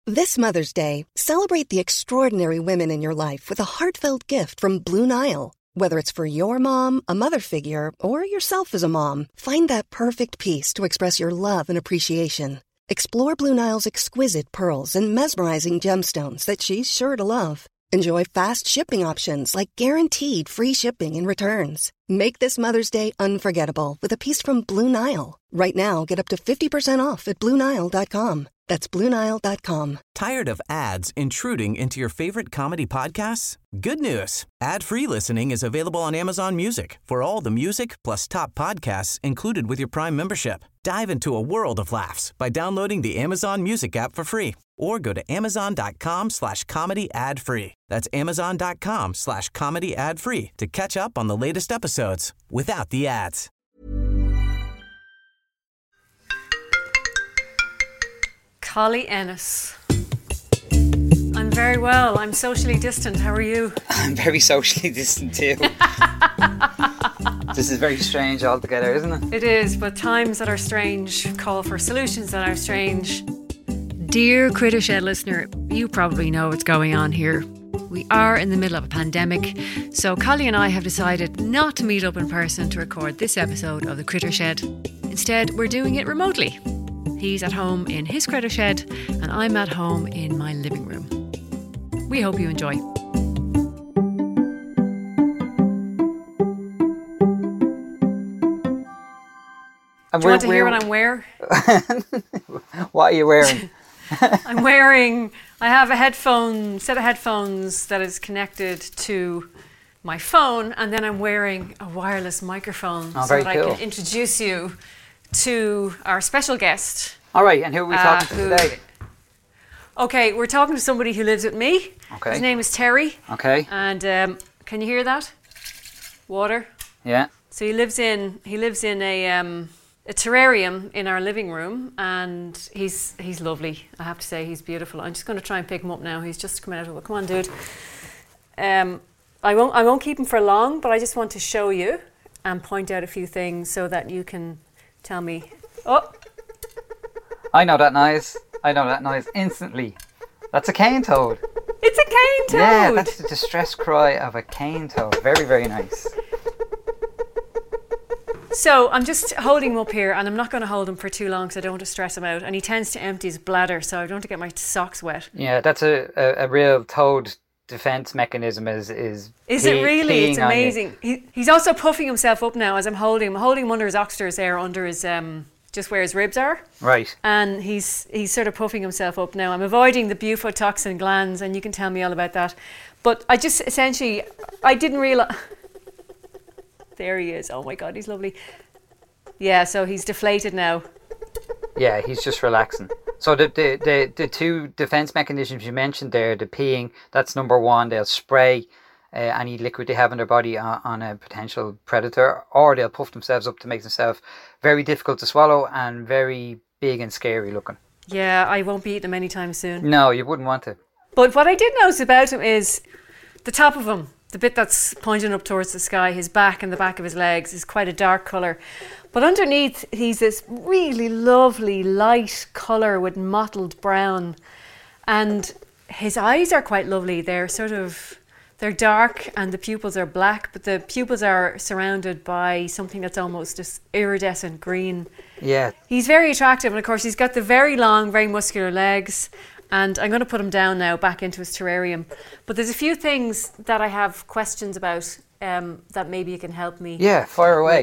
This Mother's Day, celebrate the extraordinary women in your life with a heartfelt gift from Blue Nile. Whether it's for your mom, a mother figure, or yourself as a mom, find that perfect piece to express your love and appreciation. Explore Blue Nile's exquisite pearls and mesmerizing gemstones that she's sure to love. Enjoy fast shipping options like guaranteed free shipping and returns. Make this Mother's Day unforgettable with a piece from Blue Nile. Right now, get up to 50% off at BlueNile.com. That's BlueNile.com. Tired of ads intruding into your favorite comedy podcasts? Good news. Ad-free listening is available on Amazon Music for all the music plus top podcasts included with your Prime membership. Dive into a world of laughs by downloading the Amazon Music app for free or go to amazon.com/comedy ad-free. That's amazon.com/comedy ad-free to catch up on the latest episodes without the ads. Collie Ennis. I'm very well. I'm socially distant. How are you? I'm very socially distant too. This is very strange altogether, isn't it? It is, but times that are strange call for solutions that are strange. Dear Critter Shed listener, you probably know what's going on here. We are in the middle of a pandemic, so Collie and I have decided not to meet up in person to record this episode of the Critter Shed. Instead, we're doing it remotely. He's at home in his critter shed and I'm at home in my living room. We hope you enjoy. Do you want to hear what I'm wearing? What are you wearing? I have a set of headphones that is connected to my phone, and then I'm wearing a wireless microphone so that cool. I can introduce you to our special guest. All right, and who are we talking to today? Okay, we're talking to somebody who lives with me. Okay. His name is Terry. Okay. And can you hear that? Water. Yeah. So he lives in a terrarium in our living room, and he's lovely. I have to say, he's beautiful. I'm just going to try and pick him up now. He's just coming out of it. Come on, dude. I won't keep him for long, but I just want to show you and point out a few things so that you can tell me. Oh, I know that noise instantly. That's a cane toad. It's a cane toad. Yeah, that's the distress cry of a cane toad. Very, very nice. So I'm just holding him up here, and I'm not going to hold him for too long because I don't want to stress him out. And he tends to empty his bladder, so I don't want to get my socks wet. Yeah, that's a real toad defense mechanism. Is it really? It's amazing. He's also puffing himself up now as I'm holding him. I'm holding him under his oxters there, under his just where his ribs are. Right. And he's sort of puffing himself up now. I'm avoiding the bufotoxin glands, and you can tell me all about that. But I just essentially, I didn't realise. There he is. Oh my God, he's lovely. Yeah, so he's deflated now. Yeah, he's just relaxing. So the two defense mechanisms you mentioned there, the peeing, that's number one. They'll spray any liquid they have in their body on a potential predator, or they'll puff themselves up to make themselves very difficult to swallow and very big and scary looking. Yeah, I won't be eating him anytime soon. No, you wouldn't want to. But what I did notice about him is the top of him, the bit that's pointing up towards the sky, his back and the back of his legs is quite a dark colour. But underneath, he's this really lovely light colour with mottled brown. And his eyes are quite lovely. They're dark and the pupils are black, but the pupils are surrounded by something that's almost just iridescent green. Yeah. He's very attractive, and of course he's got the very long, very muscular legs. And I'm going to put him down now, back into his terrarium. But there's a few things that I have questions about that maybe you can help me. Yeah, fire away.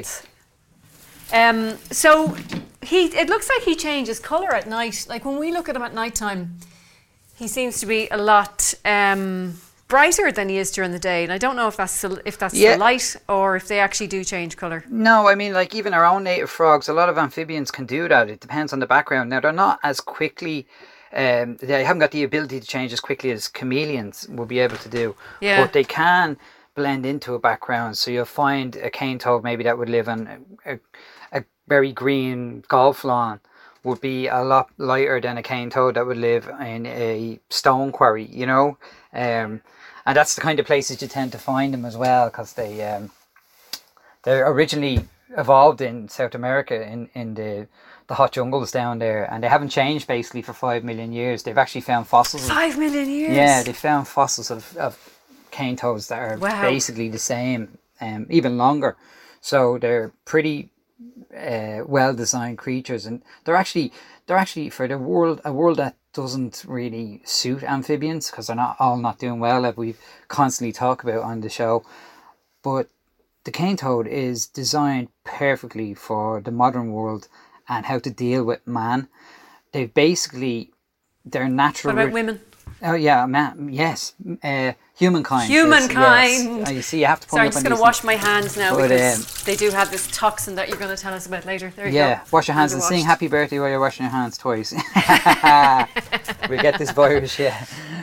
So it looks like he changes colour at night. Like when we look at him at night time, he seems to be a lot brighter than he is during the day. And I don't know if that's the light or if they actually do change colour. No, I mean, like even our own native frogs, a lot of amphibians can do that. It depends on the background. Now, they're not as quickly... they haven't got the ability to change as quickly as chameleons will be able to do. Yeah. But they can blend into a background. So you'll find a cane toad maybe that would live on a very green golf lawn would be a lot lighter than a cane toad that would live in a stone quarry, you know. And that's the kind of places you tend to find them as well, because they're originally evolved in South America in the the hot jungles down there, and they haven't changed basically for 5 million years. They've actually found fossils. 5 million years? Yeah, they found fossils of cane toads that are basically the same, even longer. So they're pretty well-designed creatures, and they're actually for a world that doesn't really suit amphibians, because they're not doing well, as we constantly talk about on the show. But the cane toad is designed perfectly for the modern world and how to deal with man. They're natural. What about women? Oh yeah, man. Yes, humankind. Humankind. Yes. You see, you have to. Sorry, I'm just going to wash my hands now, but, because they do have this toxin that you're going to tell us about later. There you go. Yeah, wash your hands and sing "Happy Birthday" while you're washing your hands twice. We get this virus, yeah.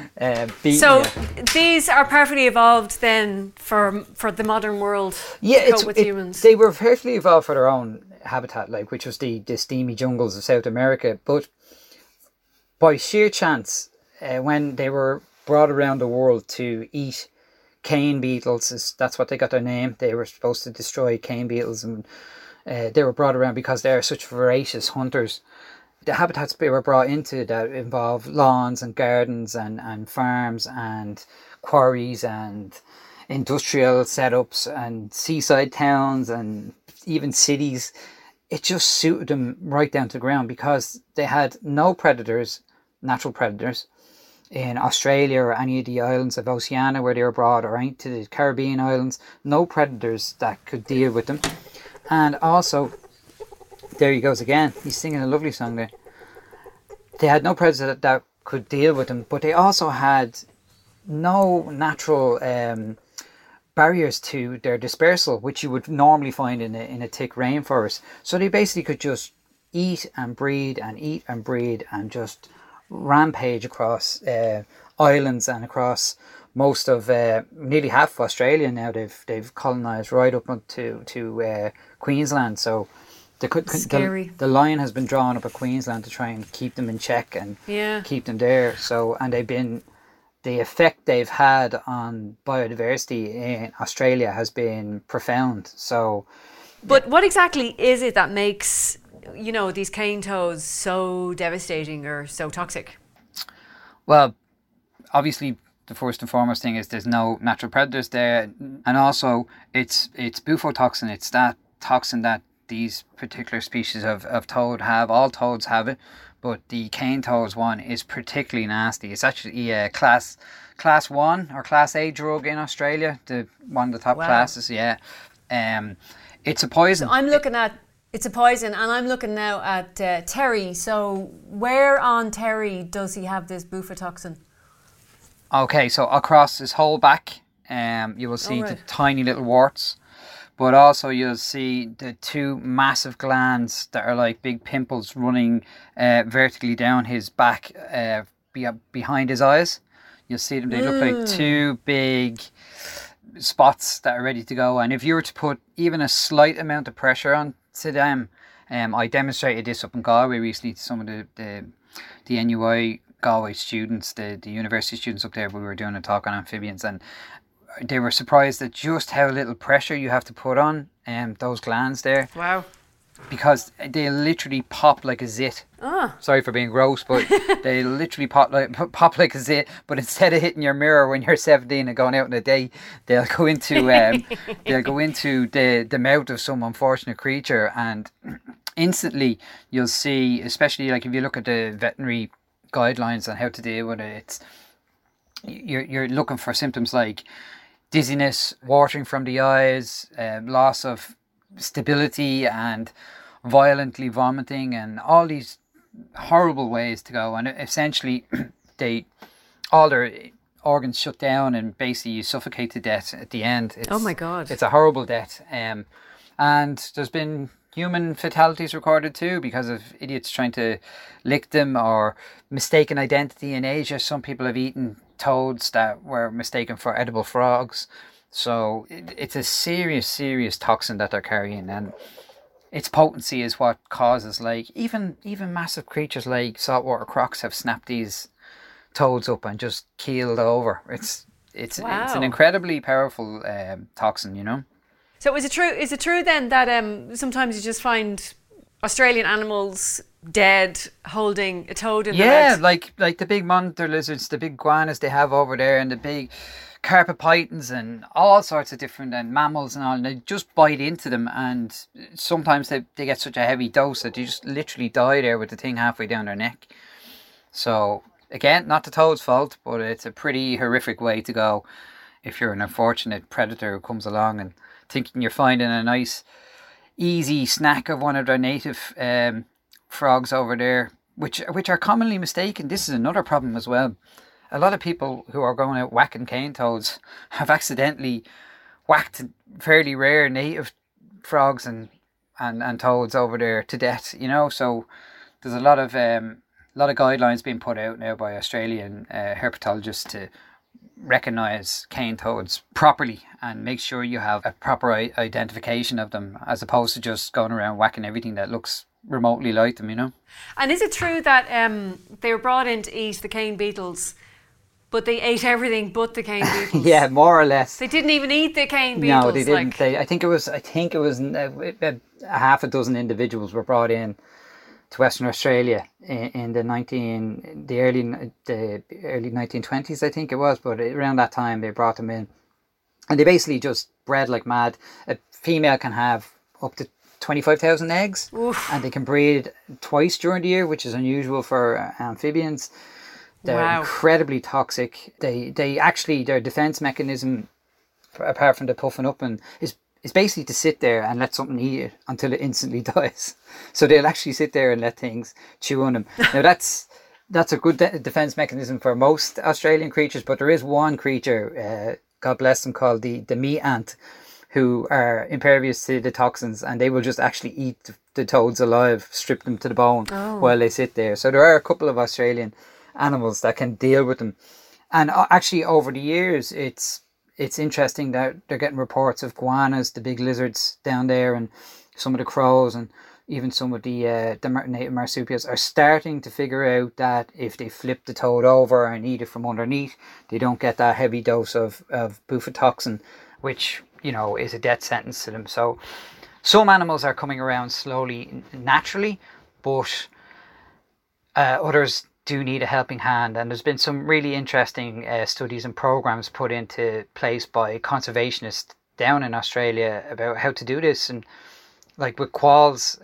These are perfectly evolved then for the modern world. Yeah, to cope with humans. They were perfectly evolved for their own habitat, like, which was the steamy jungles of South America. But by sheer chance, when they were brought around the world to eat cane beetles, that's what they got their name. They were supposed to destroy cane beetles, and they were brought around because they are such voracious hunters. The habitats they were brought into that involve lawns and gardens and farms and quarries and industrial setups and seaside towns and even cities, it just suited them right down to the ground, because they had no predators, natural predators, in Australia or any of the islands of Oceania where they were brought, or any to the Caribbean islands. No predators that could deal with them. And also, there he goes again, he's singing a lovely song there. They had no predators that could deal with them, but they also had no natural barriers to their dispersal, which you would normally find in a thick rainforest. So they basically could just eat and breed and just rampage across islands and across most of nearly half of Australia now. They've colonized right up to Queensland. So the lion has been drawn up at Queensland to try and keep them in check and keep them there. So, and the effect they've had on biodiversity in Australia has been profound. So, but what exactly is it that makes, these cane toads so devastating or so toxic? Well, obviously the first and foremost thing is there's no natural predators there, and also it's bufotoxin. It's that toxin that these particular species of toad have. All toads have it, but the cane toads one is particularly nasty. It's actually a class 1 or class A drug in Australia, one of the top classes. Yeah, it's a poison. So it's a poison, and I'm looking now at Terry. So where on Terry does he have this bufotoxin? Okay, so across his whole back, you will see the tiny little warts, but also you'll see the 2 massive glands that are like big pimples running vertically down his back, behind his eyes. You'll see them; they look like 2 big spots that are ready to go. And if you were to put even a slight amount of pressure on to them, I demonstrated this up in Galway recently to some of the NUI Galway students, the university students up there. We were doing a talk on amphibians, and they were surprised at just how little pressure you have to put on those glands there. Wow. Because they literally pop like a zit. Sorry for being gross, but they literally pop like a zit. But instead of hitting your mirror when you're 17 and going out in a day, they'll go into the mouth of some unfortunate creature, and instantly you'll see, especially like if you look at the veterinary guidelines on how to deal with it, you're looking for symptoms like dizziness, watering from the eyes, loss of stability, and violently vomiting, and all these horrible ways to go. And essentially all their organs shut down, and basically you suffocate to death at the end. Oh my God. It's a horrible death. And there's been human fatalities recorded too, because of idiots trying to lick them, or mistaken identity. In Asia, some people have eaten toads that were mistaken for edible frogs. So it's a serious toxin that they're carrying, and its potency is what causes, like, even massive creatures like saltwater crocs have snapped these toads up and just keeled over. It's an incredibly powerful toxin, So is it true then that sometimes you just find Australian animals dead holding a toad in their Yeah, mouth. like the big monitor lizards, the big iguanas they have over there, and the big carpet pythons and all sorts of different and mammals and all, and they just bite into them, and sometimes they get such a heavy dose that they just literally die there with the thing halfway down their neck. So again, not the toad's fault, but it's a pretty horrific way to go if you're an unfortunate predator who comes along and thinking you're finding a nice easy snack of one of their native frogs over there, which are commonly mistaken. This is another problem as well. A lot of people who are going out whacking cane toads have accidentally whacked fairly rare native frogs and toads over there to death, you know. So there's a lot of guidelines being put out now by Australian herpetologists to recognise cane toads properly and make sure you have a proper identification of them, as opposed to just going around whacking everything that looks remotely like them, you know. And is it true that they were brought in to eat the cane beetles, but they ate everything but the cane beetles? Yeah, more or less. They didn't even eat the cane beetles. No, they didn't. I think it was a half a dozen individuals were brought in to Western Australia in the early 1920s, I think it was. But around that time, they brought them in, and they basically just bred like mad. A female can have up to 25,000 eggs. Oof. And they can breed twice during the year, which is unusual for amphibians. They're incredibly toxic. They actually, their defense mechanism, apart from the puffing up, and is basically to sit there and let something eat it until it instantly dies. So they'll actually sit there and let things chew on them. Now that's a good defense mechanism for most Australian creatures, but there is one creature, God bless them, called the meat ant, who are impervious to the toxins, and they will just actually eat the toads alive, strip them to the bone while they sit there. So there are a couple of Australian animals that can deal with them. And actually over the years, it's interesting that they're getting reports of iguanas, the big lizards down there, and some of the crows, and even some of the native marsupials are starting to figure out that if they flip the toad over and eat it from underneath, they don't get that heavy dose of bufotoxin, which, you know, is a death sentence to them. So some animals are coming around slowly, naturally, but others do need a helping hand. And there's been some really interesting studies and programs put into place by conservationists down in Australia about how to do this. And like with quolls,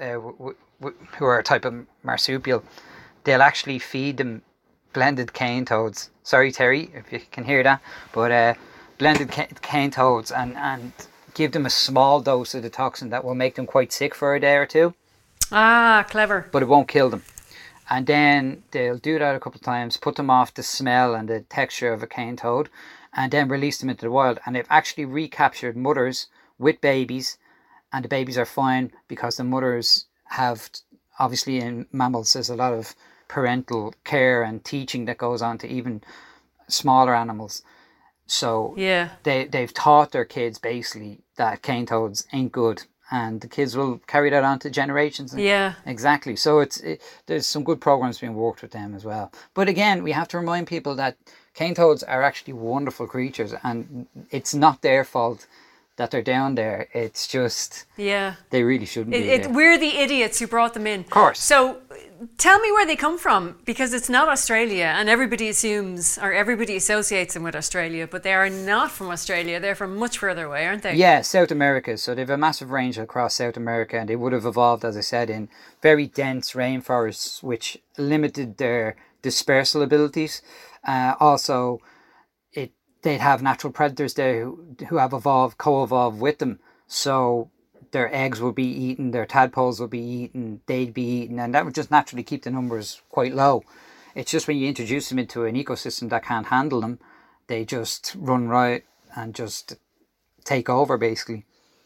who are a type of marsupial, they'll actually feed them blended cane toads. Sorry, Terry, if you can hear that, but blended cane toads, and give them a small dose of the toxin that will make them quite sick for a day or two. Ah, clever. But it won't kill them. And then they'll do that a couple of times, put them off the smell and the texture of a cane toad, and then release them into the wild. And they've actually recaptured mothers with babies, and the babies are fine because the mothers have, obviously in mammals, there's a lot of parental care and teaching that goes on to even smaller animals. So they've taught their kids basically that cane toads ain't good, and the kids will carry that on to generations. Yeah, exactly. So there's some good programs being worked with them as well. But again, we have to remind people that cane toads are actually wonderful creatures, and it's not their fault that they're down there. It's just they really shouldn't be there. We're the idiots who brought them in. Of course. So tell me where they come from, because it's not Australia, and everybody assumes, or everybody associates them with Australia, but they are not from Australia. They're from much further away, aren't they? Yeah, South America. So they have a massive range across South America, and they would have evolved, as I said, in very dense rainforests, which limited their dispersal abilities. Also, they'd have natural predators there who have co-evolved with them. So their eggs would be eaten, their tadpoles would be eaten, they'd be eaten, and that would just naturally keep the numbers quite low. It's just when you introduce them into an ecosystem that can't handle them, they just run riot and just take over, basically.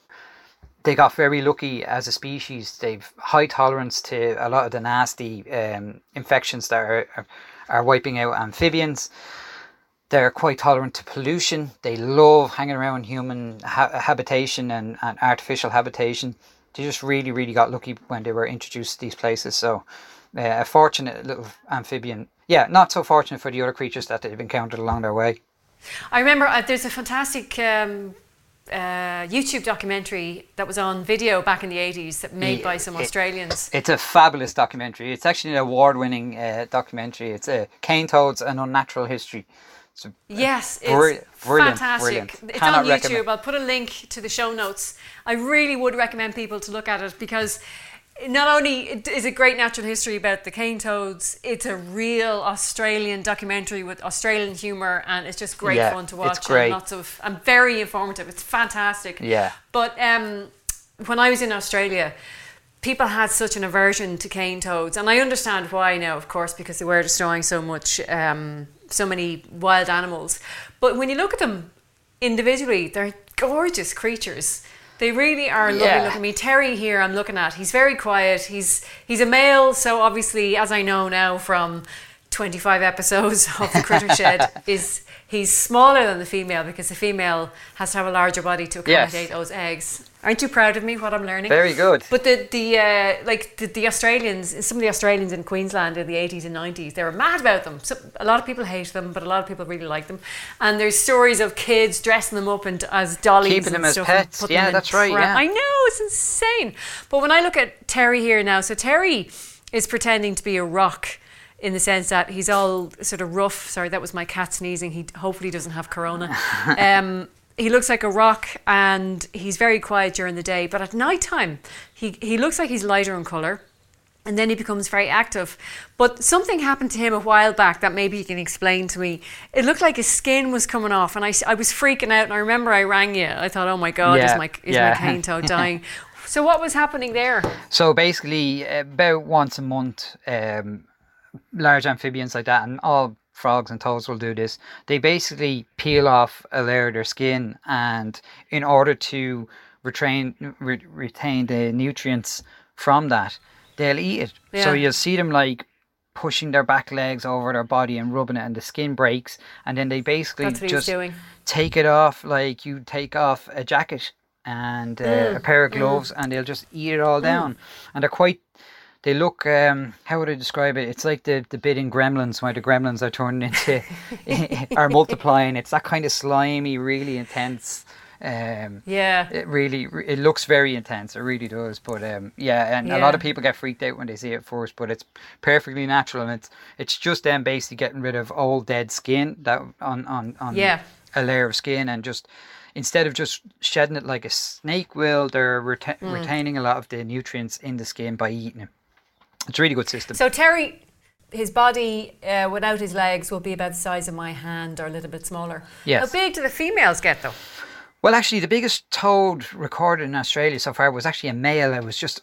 They got very lucky as a species. They've high tolerance to a lot of the nasty infections that are wiping out amphibians. They're quite tolerant to pollution. They love hanging around human habitation and artificial habitation. They just really, really got lucky when they were introduced to these places. So a fortunate little amphibian. Yeah, not so fortunate for the other creatures that they've encountered along their way. I remember there's a fantastic YouTube documentary that was on video back in the 80s that made by some Australians. It's a fabulous documentary. It's actually an award-winning documentary. It's Cane Toads, An Unnatural History. Yes, it's brilliant, fantastic. brilliant. It's Cannot on YouTube. recommend. I'll put a link to the show notes. I really would recommend people to look at it because not only is it great natural history about the cane toads, it's a real Australian documentary with Australian humour, and it's just great fun to watch. It's great. And very informative. It's fantastic. Yeah. But when I was in Australia, people had such an aversion to cane toads, and I understand why now, of course, because they were destroying so many wild animals. But when you look at them individually, they're gorgeous creatures. They really are lovely looking. I mean, Terry here I'm looking at, he's very quiet. He's a male, so obviously, as I know now from 25 episodes of The Critter Shed, he's smaller than the female because the female has to have a larger body to accommodate those eggs. Aren't you proud of me, what I'm learning? Very good. But the Australians, some of the Australians in Queensland in the 80s and 90s, they were mad about them. So a lot of people hate them, but a lot of people really like them. And there's stories of kids dressing them up as dollies, keeping them as stuff, pets. Yeah, that's right. Yeah. I know, it's insane. But when I look at Terry here now, so Terry is pretending to be a rock, in the sense that he's all sort of rough. Sorry, that was my cat sneezing. He hopefully doesn't have corona. He looks like a rock, and he's very quiet during the day. But at night time, he looks like he's lighter in colour, and then he becomes very active. But something happened to him a while back that maybe you can explain to me. It looked like his skin was coming off, and I was freaking out. And I remember I rang you. I thought, oh my God, is my cane toad dying? So what was happening there? So basically, about once a month, large amphibians like that, and all frogs and toads will do this, they basically peel off a layer of their skin, and in order to retain the nutrients from that, they'll eat it. So you'll see them like pushing their back legs over their body and rubbing it, and the skin breaks, and then they basically just take it off like you take off a jacket and a pair of gloves, and they'll just eat it all down. And they look, how would I describe it? It's like the bit in Gremlins where the gremlins are turning into, are multiplying. It's that kind of slimy, really intense. It looks very intense. It really does. But a lot of people get freaked out when they see it first. But it's perfectly natural, and it's just them basically getting rid of old dead skin that on a layer of skin, and just instead of just shedding it like a snake will, they're retaining a lot of the nutrients in the skin by eating it. It's a really good system. So Terry, his body without his legs will be about the size of my hand or a little bit smaller. Yes. How big do the females get though? Well, actually, the biggest toad recorded in Australia so far was actually a male. It was just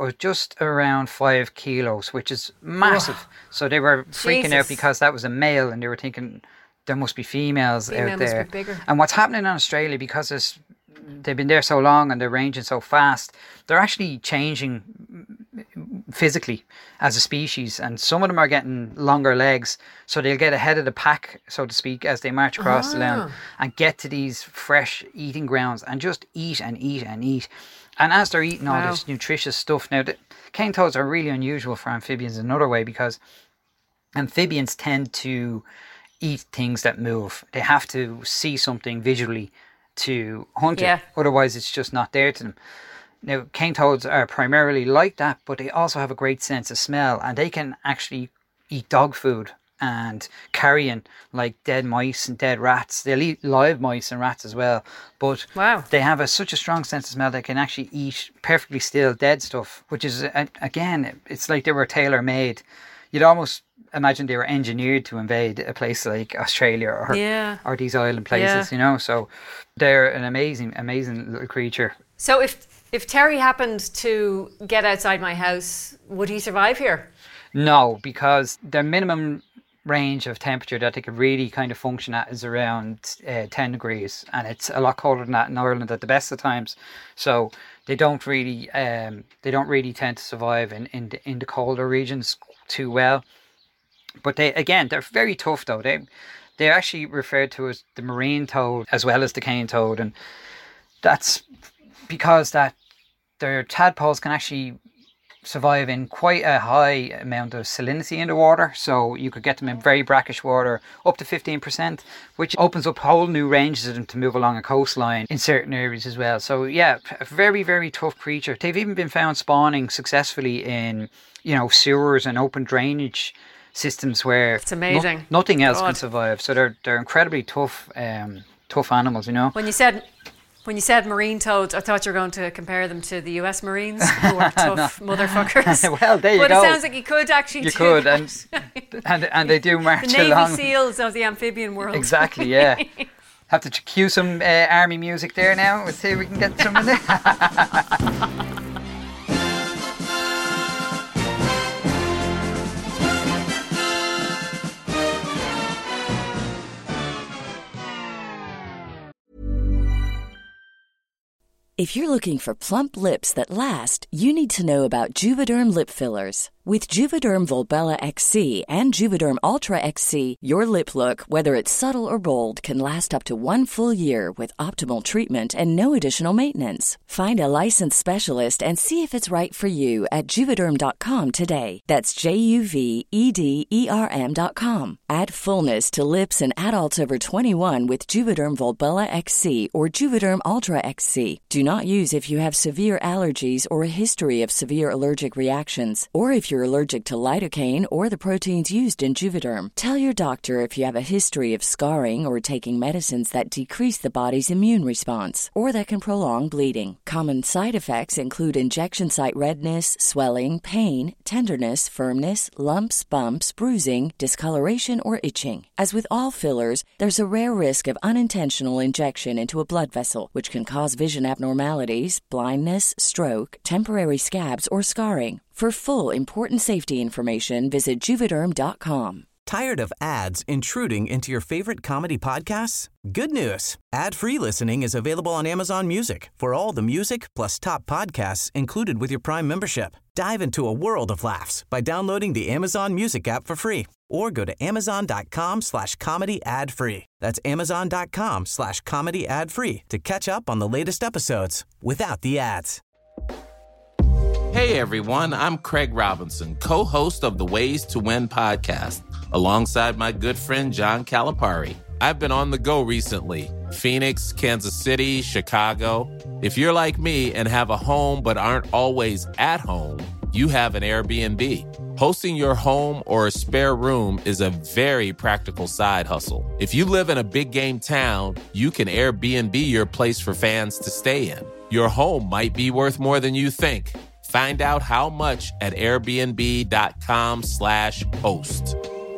around 5 kilos, which is massive. Whoa. So they were freaking out because that was a male, and they were thinking there must be females out there. Must be bigger. And what's happening in Australia, because they've been there so long and they're ranging so fast, they're actually changing physically as a species, and some of them are getting longer legs, so they'll get ahead of the pack, so to speak, as they march across the land and get to these fresh eating grounds and just eat and eat and eat. And as they're eating all this nutritious stuff, now the cane toads are really unusual for amphibians in another way, because amphibians tend to eat things that move. They have to see something visually to hunt it, otherwise it's just not there to them. Now, cane toads are primarily like that, but they also have a great sense of smell, and they can actually eat dog food and carrion, like dead mice and dead rats. They'll eat live mice and rats as well, but they have such a strong sense of smell they can actually eat perfectly still dead stuff, which is, again, it's like they were tailor-made. You'd almost imagine they were engineered to invade a place like Australia or these island places, you know. So they're an amazing, amazing little creature. So if Terry happened to get outside my house, would he survive here? No, because their minimum range of temperature that they could really kind of function at is around 10 degrees, and it's a lot colder than that in Ireland at the best of times. So they don't really tend to survive in the colder regions too well. But they're very tough though. They're actually referred to as the marine toad as well as the cane toad, and that's because that their tadpoles can actually survive in quite a high amount of salinity in the water, so you could get them in very brackish water up to 15%, which opens up whole new ranges of them to move along a coastline in certain areas as well. So yeah, a very, very tough creature. They've even been found spawning successfully in, you know, sewers and open drainage systems where it's amazing. Nothing else can survive. So they're incredibly tough animals, you know. When you said marine toads, I thought you were going to compare them to the US Marines, who are tough motherfuckers. Well, there you go. But it sounds like you could actually could, and they do march the Navy along. SEALs of the amphibian world. Exactly, yeah. Have to cue some army music there now. Let's see if we can get some in there. If you're looking for plump lips that last, you need to know about Juvederm lip fillers. With Juvederm Volbella XC and Juvederm Ultra XC, your lip look, whether it's subtle or bold, can last up to 1 full year with optimal treatment and no additional maintenance. Find a licensed specialist and see if it's right for you at Juvederm.com today. That's JUVEDERM.com. Add fullness to lips in adults over 21 with Juvederm Volbella XC or Juvederm Ultra XC. Do not use if you have severe allergies or a history of severe allergic reactions, or if you're allergic to lidocaine or the proteins used in Juvederm. Tell your doctor if you have a history of scarring or taking medicines that decrease the body's immune response or that can prolong bleeding. Common side effects include injection site redness, swelling, pain, tenderness, firmness, lumps, bumps, bruising, discoloration, or itching. As with all fillers, there's a rare risk of unintentional injection into a blood vessel, which can cause vision abnormalities, blindness, stroke, temporary scabs, or scarring. For full, important safety information, visit Juvederm.com. Tired of ads intruding into your favorite comedy podcasts? Good news. Ad-free listening is available on Amazon Music for all the music plus top podcasts included with your Prime membership. Dive into a world of laughs by downloading the Amazon Music app for free or go to amazon.com/comedy ad-free. That's amazon.com/comedy ad-free to catch up on the latest episodes without the ads. Hey everyone, I'm Craig Robinson, co-host of the Ways to Win podcast, alongside my good friend John Calipari. I've been on the go recently. Phoenix, Kansas City, Chicago. If you're like me and have a home but aren't always at home, you have an Airbnb. Hosting your home or a spare room is a very practical side hustle. If you live in a big game town, you can Airbnb your place for fans to stay in. Your home might be worth more than you think. Find out how much at airbnb.com/host.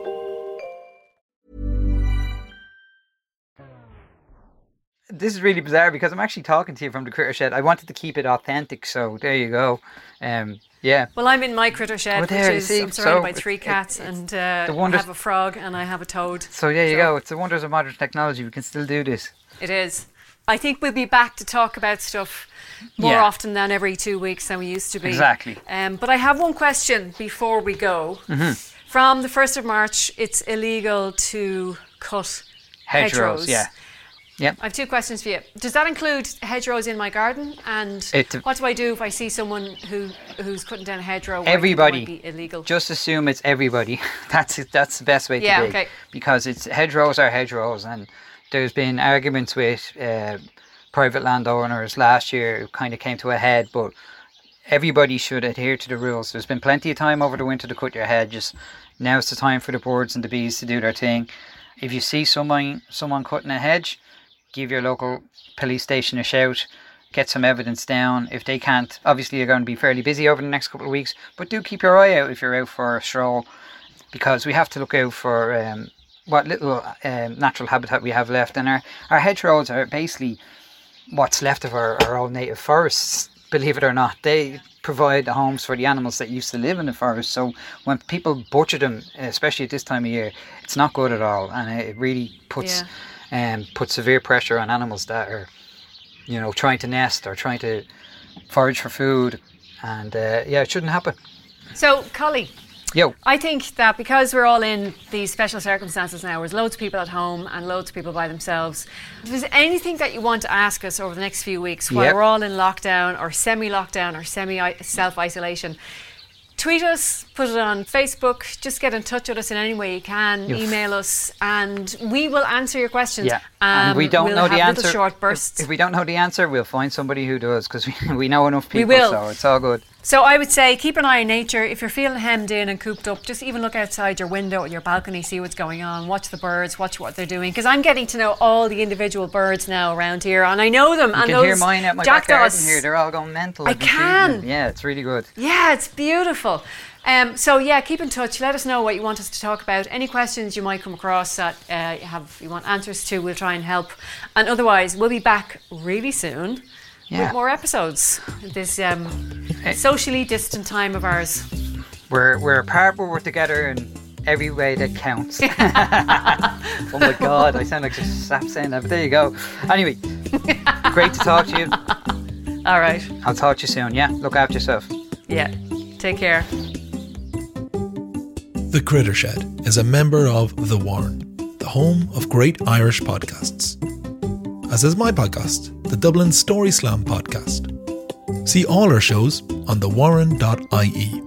This is really bizarre because I'm actually talking to you from the critter shed. I wanted to keep it authentic, so there you go. Yeah. Well, I'm in my critter shed, Oh, there, which is, see, I'm surrounded so by 3 cats, and the I wonders- have a frog and I have a toad. So there you go. It's the wonders of modern technology. We can still do this. It is. I think we'll be back to talk about stuff more often than every 2 weeks than we used to be. Exactly. But I have one question before we go. Mm-hmm. From the 1st of March, it's illegal to cut hedgerows. Yeah. I have 2 questions for you. Does that include hedgerows in my garden? And what do I do if I see someone who's cutting down a hedgerow? Everybody. Might be illegal? Just assume it's everybody. That's it. That's the best way to be. Okay. Because it's hedgerows are hedgerows, and there's been arguments with private landowners last year who kind of came to a head, but everybody should adhere to the rules. There's been plenty of time over the winter to cut your hedges. Now's the time for the birds and the bees to do their thing. If you see someone cutting a hedge, give your local police station a shout, get some evidence down. If they can't, obviously you're going to be fairly busy over the next couple of weeks, but do keep your eye out if you're out for a stroll, because we have to look out for what little natural habitat we have left. And our hedgerows are basically what's left of our old native forests, believe it or not. They provide the homes for the animals that used to live in the forest. So when people butcher them, especially at this time of year, it's not good at all, and it really puts severe pressure on animals that are, trying to nest or trying to forage for food, and it shouldn't happen. So, Collie, Yo. I think that because we're all in these special circumstances now, there's loads of people at home and loads of people by themselves. If there's anything that you want to ask us over the next few weeks while we're all in lockdown or semi-lockdown or semi-self-isolation, Tweet us, put it on Facebook, just get in touch with us in any way you can, email us, and we will answer your questions. Yeah, and we don't know the answer. Short bursts. If we don't know the answer, we'll find somebody who does, because we know enough people, so it's all good. So I would say keep an eye on nature. If you're feeling hemmed in and cooped up, just even look outside your window or your balcony, see what's going on, watch the birds, watch what they're doing. Because I'm getting to know all the individual birds now around here, and I know them. You and can those hear mine at my back garden here. They're all going mental. I can. Yeah, it's really good. Yeah, it's beautiful. So yeah, keep in touch. Let us know what you want us to talk about. Any questions you might come across that you want answers to, we'll try and help. And otherwise, we'll be back really soon with more episodes. This socially distant time of ours. We're apart, but we're together in every way that counts. Oh my God, I sound like just sap saying that, but there you go. Anyway, great to talk to you. All right. I'll talk to you soon. Yeah, look after yourself. Yeah, take care. The Critter Shed is a member of The Warren, the home of great Irish podcasts. As is my podcast, the Dublin Story Slam podcast. See all our shows on thewarren.ie.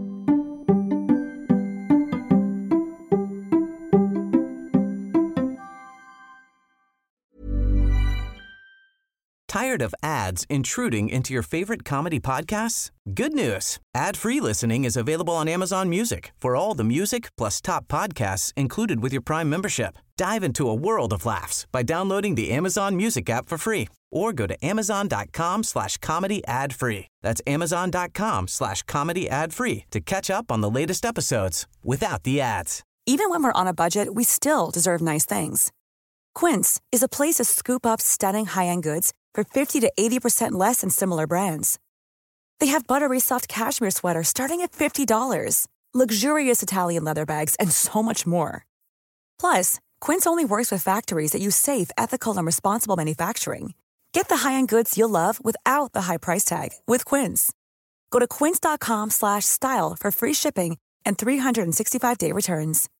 Tired of ads intruding into your favorite comedy podcasts? Good news. Ad-free listening is available on Amazon Music for all the music plus top podcasts included with your Prime membership. Dive into a world of laughs by downloading the Amazon Music app for free or go to amazon.com/comedy ad-free. That's amazon.com/comedy ad-free to catch up on the latest episodes without the ads. Even when we're on a budget, we still deserve nice things. Quince is a place to scoop up stunning high-end goods for 50 to 80% less than similar brands. They have buttery soft cashmere sweaters starting at $50, luxurious Italian leather bags, and so much more. Plus, Quince only works with factories that use safe, ethical, and responsible manufacturing. Get the high-end goods you'll love without the high price tag with Quince. Go to quince.com/style for free shipping and 365-day returns.